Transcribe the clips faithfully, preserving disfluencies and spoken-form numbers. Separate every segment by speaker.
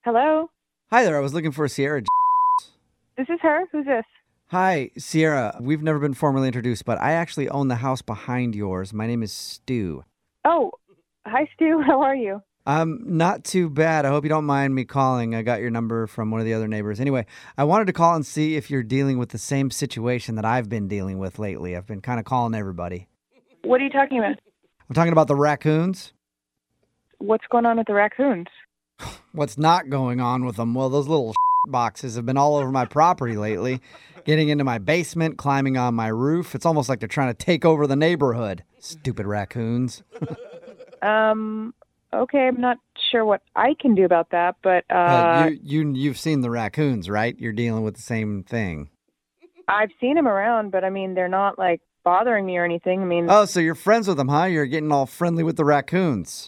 Speaker 1: Hello?
Speaker 2: Hi there. I was looking for Sierra.
Speaker 1: This is her? Who's this?
Speaker 2: Hi, Sierra. We've never been formally introduced, but I actually own the house behind yours. My name is Stu.
Speaker 1: Oh, hi, Stu. How are you?
Speaker 2: Um, not too bad. I hope you don't mind me calling. I got your number from one of the other neighbors. Anyway, I wanted to call and see if you're dealing with the same situation that I've been dealing with lately. I've been kind of calling everybody.
Speaker 1: What are you talking about?
Speaker 2: I'm talking about the raccoons.
Speaker 1: What's going on with the raccoons?
Speaker 2: What's not going on with them? Well, those little boxes have been all over my property lately, getting into my basement, climbing on my roof. It's almost like they're trying to take over the neighborhood. Stupid raccoons.
Speaker 1: um, okay, I'm not sure what I can do about that, but uh,
Speaker 2: uh, you, you, you've seen the raccoons, right? You're dealing with the same thing.
Speaker 1: I've seen them around, but I mean, they're not like bothering me or anything. I mean,
Speaker 2: oh, so you're friends with them, huh? You're getting all friendly with the raccoons.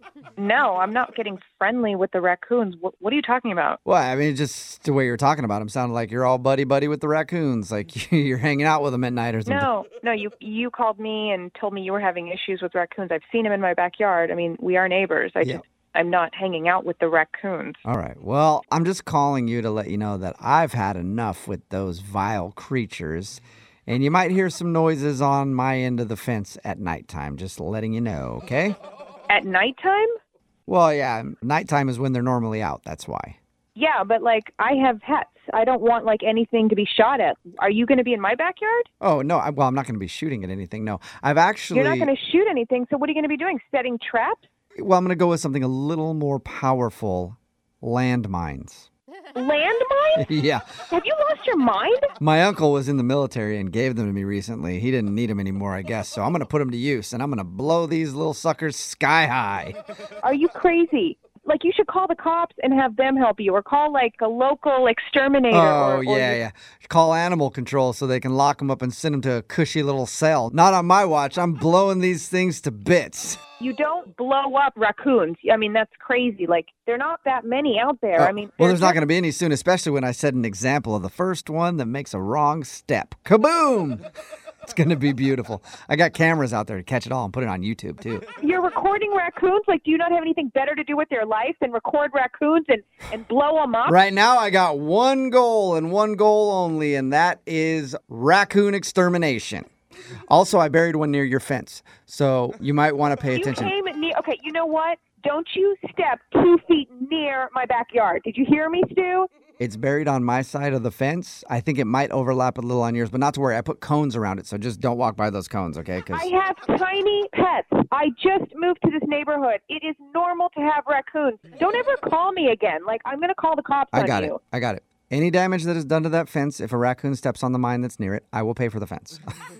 Speaker 1: No, I'm not getting friendly with the raccoons. What, what are you talking about?
Speaker 2: Well, I mean, just the way you're talking about them sounded like you're all buddy-buddy with the raccoons, like you're hanging out with them at night or something.
Speaker 1: No, no, you you called me and told me you were having issues with raccoons. I've seen them in my backyard. I mean, we are neighbors. I
Speaker 2: Yeah.
Speaker 1: just, I'm not hanging out with the raccoons.
Speaker 2: All right. Well, I'm just calling you to let you know that I've had enough with those vile creatures, and you might hear some noises on my end of the fence at nighttime, just letting you know, okay?
Speaker 1: At nighttime?
Speaker 2: Well, yeah, nighttime is when they're normally out. That's why.
Speaker 1: Yeah, but like I have pets. I don't want like anything to be shot at. Are you going to be in my backyard?
Speaker 2: Oh, no. I, well, I'm not going to be shooting at anything. No, I've actually.
Speaker 1: You're not going to shoot anything. So what are you going to be doing? Setting traps?
Speaker 2: Well, I'm going to go with something a little more powerful: landmines.
Speaker 1: Landmines?
Speaker 2: Yeah.
Speaker 1: Have you lost your mind?
Speaker 2: My uncle was in the military and gave them to me recently. He didn't need them anymore, I guess. So I'm going to put them to use, and I'm going to blow these little suckers sky high.
Speaker 1: Are you crazy? Like, you should call the cops and have them help you, or call, like, a local exterminator.
Speaker 2: Oh,
Speaker 1: or, or
Speaker 2: yeah,
Speaker 1: you-
Speaker 2: yeah. Call animal control so they can lock them up and send them to a cushy little cell. Not on my watch. I'm blowing these things to bits.
Speaker 1: You don't blow up raccoons. I mean, that's crazy. Like, there are not that many out there.
Speaker 2: Oh,
Speaker 1: I mean,
Speaker 2: well,
Speaker 1: they're
Speaker 2: there's not
Speaker 1: just-
Speaker 2: going to be any soon, especially when I set an example of the first one that makes a wrong step. Kaboom! It's going to be beautiful. I got cameras out there to catch it all and put it on YouTube, too.
Speaker 1: You're recording raccoons? Like, do you not have anything better to do with their life than record raccoons and, and blow them up?
Speaker 2: Right now, I got one goal and one goal only, and that is raccoon extermination. Also, I buried one near your fence, so you might want to pay
Speaker 1: You
Speaker 2: attention.
Speaker 1: came near. Okay, you know what? Don't you step two feet near my backyard. Did you hear me, Stu?
Speaker 2: It's buried on my side of the fence. I think it might overlap a little on yours, but not to worry. I put cones around it, so just don't walk by those cones, okay? 'Cause
Speaker 1: I have tiny pets. I just moved to this neighborhood. It is normal to have raccoons. Don't ever call me again. Like, I'm going to call the cops
Speaker 2: I
Speaker 1: on
Speaker 2: got
Speaker 1: you.
Speaker 2: it. I got it. Any damage that is done to that fence, if a raccoon steps on the mine that's near it, I will pay for the fence.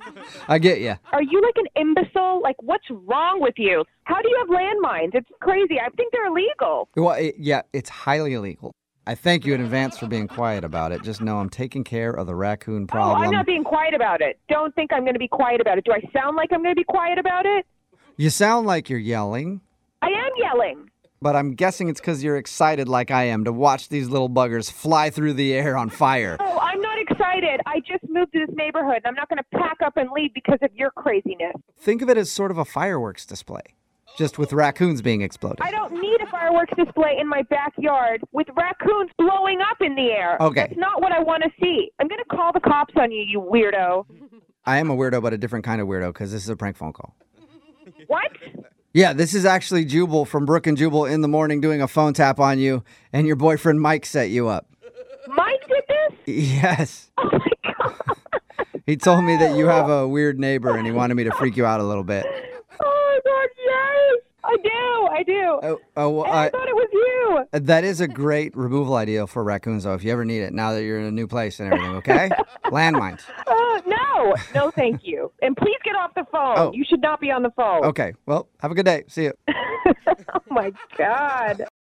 Speaker 2: I get you.
Speaker 1: Are you like an imbecile? Like, what's wrong with you? How do you have landmines? It's crazy. I think they're illegal.
Speaker 2: Well, it, yeah, it's highly illegal. I thank you in advance for being quiet about it. Just know I'm taking care of the raccoon problem.
Speaker 1: Oh, I'm not being quiet about it. Don't think I'm going to be quiet about it. Do I sound like I'm going to be quiet about it?
Speaker 2: You sound like you're yelling,
Speaker 1: I am yelling.
Speaker 2: but I'm guessing it's because you're excited like I am to watch these little buggers fly through the air on fire.
Speaker 1: Oh, I'm not excited. I just moved to this neighborhood, and I'm not going to pack up and leave because of your craziness.
Speaker 2: Think of it as sort of a fireworks display, just with raccoons being exploded.
Speaker 1: I don't need a fireworks display in my backyard with raccoons blowing up in the air.
Speaker 2: Okay.
Speaker 1: That's not what I want to see. I'm going to call the cops on you, you weirdo.
Speaker 2: I am a weirdo, but a different kind of weirdo, because this is a prank phone call.
Speaker 1: What?
Speaker 2: Yeah, this is actually Jubal from Brook and Jubal in the morning doing a phone tap on you, and your boyfriend Mike set you up.
Speaker 1: Mike did this?
Speaker 2: Yes.
Speaker 1: Oh, my God.
Speaker 2: He told me that you have a weird neighbor, and he wanted me to freak you out a little bit.
Speaker 1: Oh, my God, yes. I do. I do.
Speaker 2: Oh, oh well,
Speaker 1: And I
Speaker 2: I-
Speaker 1: thought it was you.
Speaker 2: that is a great removal idea for raccoons, though, if you ever need it, now that you're in a new place and everything, okay? Landmines.
Speaker 1: Uh, no. No, thank you. And please get off the phone.
Speaker 2: Oh.
Speaker 1: You should not be on the phone.
Speaker 2: Okay, well, have a good day. See you.
Speaker 1: Oh, my God.